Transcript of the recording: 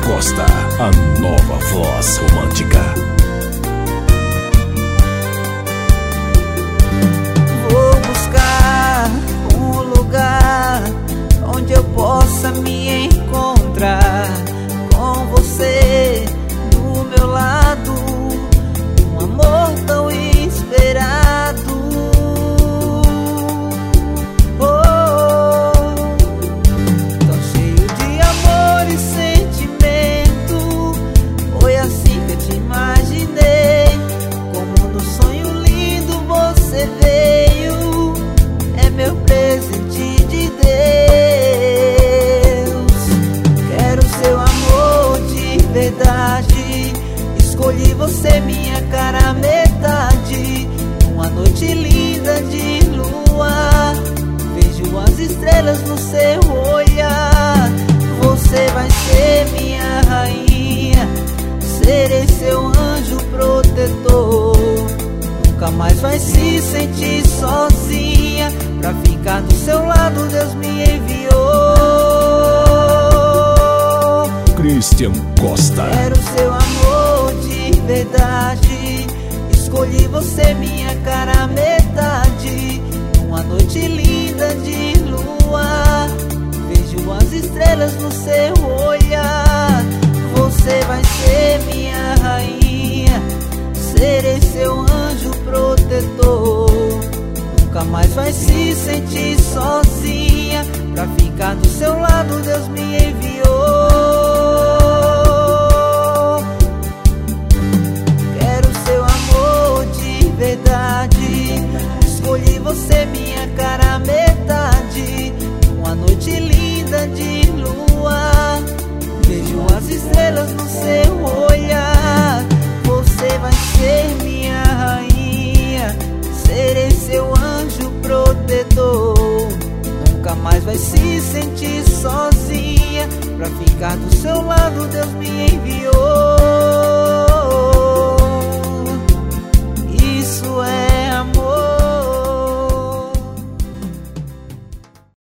Costa, a nova voz romântica. Vou buscar um lugar onde eu possa me encontrar com você do meu lado, um amor tão esperado. Tão cheio de amor e sentimento, foi assim que eu te imaginei. Como no sonho lindo você veio, é meu presente de Deus. Quero seu amor de verdade, escolhi você minha cara metade. Uma noite linda de lua, vejo as estrelas no seu olhar. Você vai ser minha rainha, serei seu anjo protetor. Nunca mais vai se sentir sozinha, pra ficar do seu lado Deus me enviou. Christian Costa. Quero seu amor de verdade, escolhi você minha cara metade. Uma noite linda de lua, vejo as estrelas no seu olhar. Você vai ser minha rainha, serei seu anjo protetor. Nunca mais vai se sentir sozinha, pra ficar do seu lado Deus me enviou. Quero seu amor de verdade, escolhi você minha cara metade. Uma noite linda de lua, vejo as estrelas no seu olhar. Você vai ser minha rainha, serei seu anjo protetor. Nunca mais vai se sentir sozinha, pra ficar do seu lado Deus me enviou.